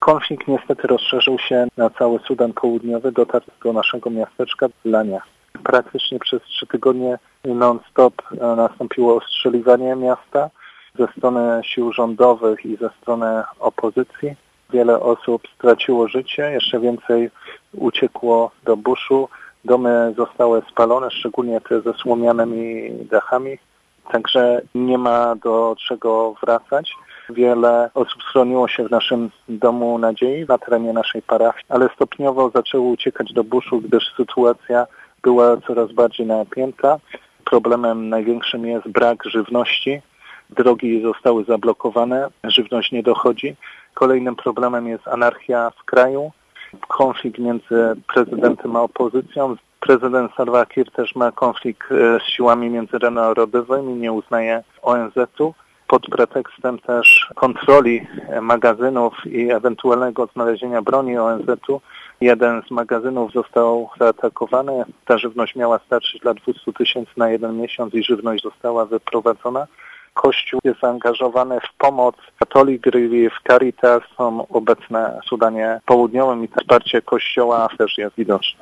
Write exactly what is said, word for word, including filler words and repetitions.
Konflikt niestety rozszerzył się na cały Sudan Południowy, dotarł do naszego miasteczka Lania. Praktycznie przez trzy tygodnie non-stop nastąpiło ostrzeliwanie miasta ze strony sił rządowych i ze strony opozycji. Wiele osób straciło życie, jeszcze więcej uciekło do buszu. Domy zostały spalone, szczególnie te ze słomianymi dachami, także nie ma do czego wracać. Wiele osób schroniło się w naszym domu nadziei na terenie naszej parafii, ale stopniowo zaczęło uciekać do buszu, gdyż sytuacja była coraz bardziej napięta. Problemem największym jest brak żywności. Drogi zostały zablokowane, żywność nie dochodzi. Kolejnym problemem jest anarchia w kraju, konflikt między prezydentem a opozycją. Prezydent Salva Kiir też ma konflikt z siłami międzynarodowymi, nie uznaje O N Z-u. Pod pretekstem też kontroli magazynów i ewentualnego znalezienia broni O N Z-u jeden z magazynów został zaatakowany. Ta żywność miała starczyć dla dwieście tysięcy na jeden miesiąc i żywność została wyprowadzona. Kościół jest zaangażowany w pomoc. Catholic Relief, Caritas są obecne w Sudanie Południowym i wsparcie Kościoła też jest widoczne.